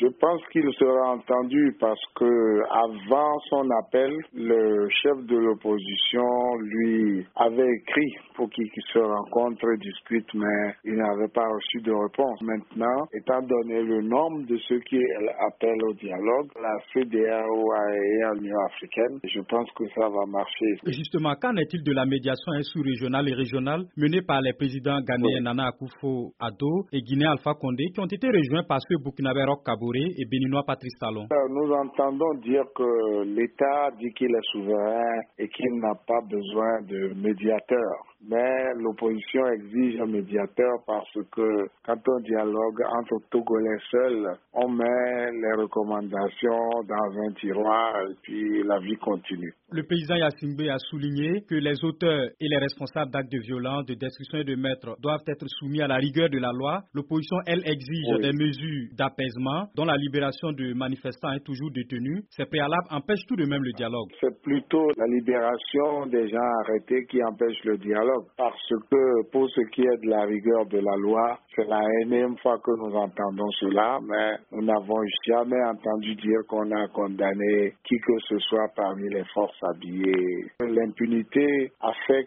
Je pense qu'il sera entendu parce que avant son appel, le chef de l'opposition lui avait écrit pour qu'il se rencontre et discute, mais il n'avait pas reçu de réponse. Maintenant, étant donné le nombre de ceux qui appellent au dialogue, la CEDEAO et l'Union africaine, je pense que ça va marcher. Et justement, qu'en est-il de la médiation sous-régionale et régionale menée par les présidents ghanéens Nana Akufo-Addo et guinéen Alpha Condé qui ont été rejoints par ceux burkinabé Roch Kaboré et béninois Patrice Talon? Nous entendons dire que l'État dit qu'il est souverain et qu'il n'a pas besoin de médiateur. Mais l'opposition exige un médiateur parce que quand on dialogue entre Togolais seuls, on met les recommandations dans un tiroir et puis la vie continue. Le président Yassine Bey a souligné que les auteurs et les responsables d'actes de violence, de destruction et de meurtre doivent être soumis à la rigueur de la loi. L'opposition, elle, exige des mesures d'apaisement dont la libération de manifestants est toujours détenue. Ces préalables empêchent tout de même le dialogue. C'est plutôt la libération des gens arrêtés qui empêche le dialogue parce que pour ce qui est de la rigueur de la loi, c'est la énième fois que nous entendons cela, mais nous n'avons jamais entendu dire qu'on a condamné qui que ce soit parmi les forces habillées. L'impunité a fait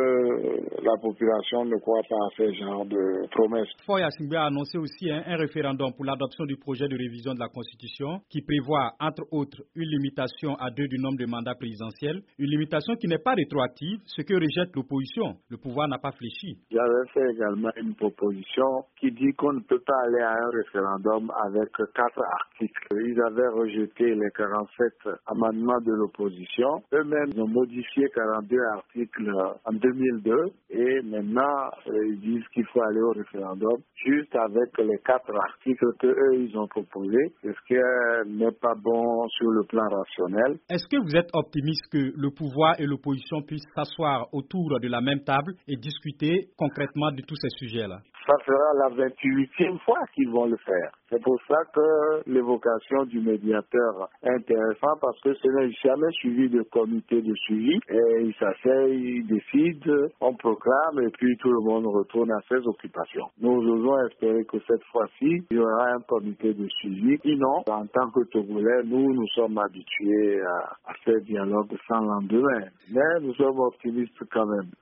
que la population ne croit pas à ce genre de promesses. Faure Yassine Bey a annoncé aussi un référendum pour l'adoption du projet de révision de la Constitution qui prévoit, entre autres, une limitation à 2 du nombre de mandats présidentiels, une limitation qui n'est pas rétroactive, ce que rejette l'opposition. Le pouvoir n'a pas fléchi. J'avais fait également une proposition qui dit qu'on ne peut pas aller à un référendum avec 4 articles. Ils avaient rejeté les 47 amendements de l'opposition. Eux-mêmes ont modifié 42 articles en 2002 et maintenant ils disent qu'il faut aller au référendum juste avec les 4 articles qu'eux ils ont proposés, ce qui n'est pas bon sur le plan rationnel. Est-ce que vous êtes optimiste que le pouvoir et l'opposition puissent s'asseoir autour de la même table et discuter concrètement de tous ces sujets-là? Ça sera la 28e fois qu'ils vont le faire. C'est pour ça que l'évocation du médiateur est intéressante parce que ce n'est jamais suivi de comité de suivi. Et il s'asseye, il décide, on proclame et puis tout le monde retourne à ses occupations. Nous osons espérer que cette fois-ci, il y aura un comité de suivi. Sinon, en tant que Togolais, nous sommes habitués à ces dialogues sans lendemain. Mais nous sommes optimistes quand même.